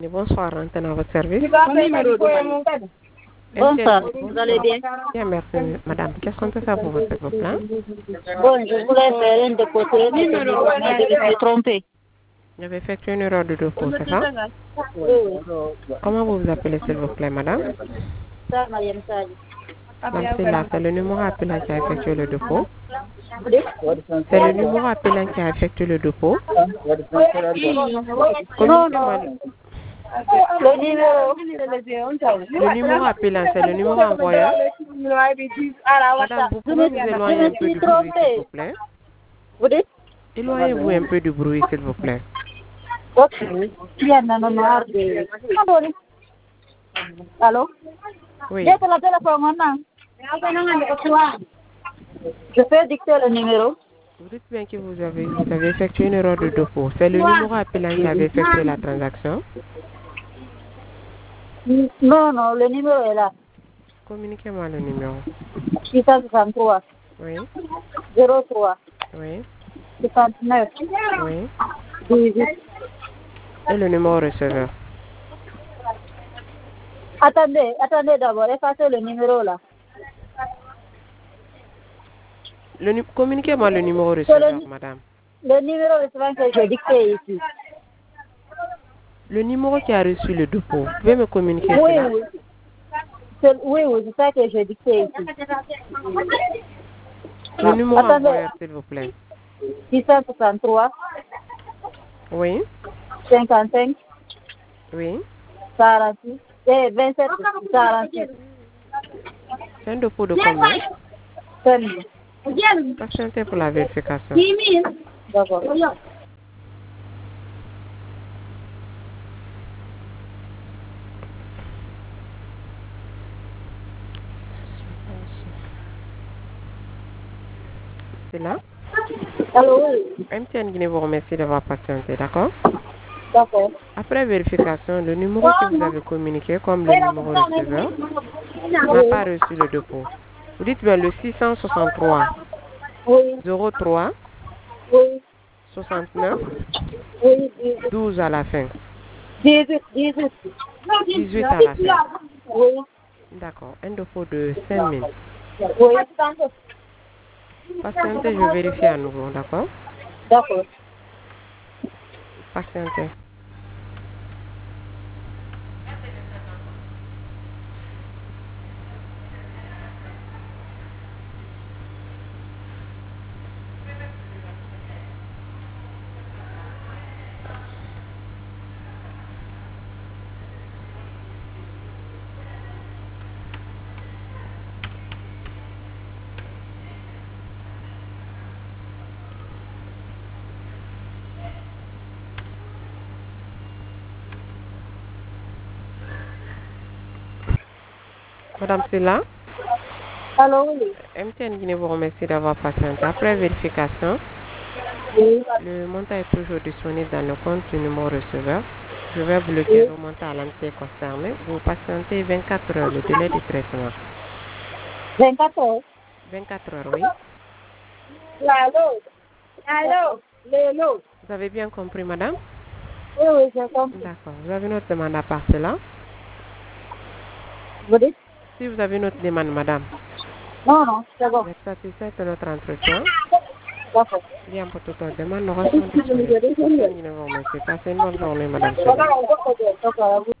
Bonsoir, antenne à votre service. Bonsoir, vous allez bien? Bien, merci, madame. Qu'est-ce qu'on peut faire pour vous, s'il vous plaît? Bon, je voulais faire un dépôt mais je me suis trompée. Vous avez effectué une erreur de dépôt, c'est ça? Oui. Comment vous vous appelez, s'il vous plaît, madame? Ça, Mariam Sali. Madame, c'est là, c'est le numéro appelant qui a effectué le dépôt. C'est le numéro appelant qui a effectué le dépôt. Non. Le numéro appelant, c'est le numéro envoyeur. Madame, vous pouvez vous éloigner un peu du bruit, s'il vous plaît? Vous dites? Éloignez-vous un peu du bruit, s'il vous plaît. Ok. Allô? Oui. Je peux dicter le numéro. Vous dites bien que vous avez effectué une erreur de dépôt. C'est le numéro appelant qui avait effectué la transaction. Non, le numéro est là. Communiquez-moi le numéro. 663. Oui. 03. Oui. 59. Oui. 18. Et le numéro receveur. Attendez d'abord, effacez le numéro là. Communiquez-moi le numéro receveur, madame. Le numéro receveur que j'ai dicté ici. Le numéro qui a reçu le dépôt. Vous pouvez me communiquer cela? Oui, c'est ça que j'ai dicté ici. Le numéro envoyeur, s'il vous plaît. 663. Oui. 55. Oui. 46. 27. 46. C'est un dépôt de combien? Seulement. Patientez pour la vérification. D'accord. C'est là? Allô, oui. MTN Guinée vous remercie d'avoir patienté, d'accord? D'accord. Après vérification, le numéro que vous avez communiqué comme le numéro receveur n'a pas reçu le dépôt. Vous dites bien le 663 Oui. 03 Oui. 69 Oui. 12 à la fin. 18. 18 à la fin. Oui. D'accord. Un dépôt de 5000. Oui. Patientez, je vérifie à nouveau, d'accord? D'accord. Patientez. Madame, c'est là? Allô, oui. MTN Guinée vous remercie d'avoir patienté. Après vérification, Oui. le montant est toujours disponible dans le compte du numéro receveur. Je vais bloquer le montant à l'entité concernée. Vous patientez 24 heures, le délai de traitement. 24 heures. 24 heures, oui. Allô. Vous avez bien compris, madame? Oui, j'ai compris. D'accord. Vous avez une autre demande à part cela? Vous dites? Si vous avez une autre demande, madame, Non, c'est bon. vous êtes satisfaite de notre entretien? D'accord. Bien, pour toute autre demande, nous restons disponibles. Passez une bonne journée, madame. D'accord.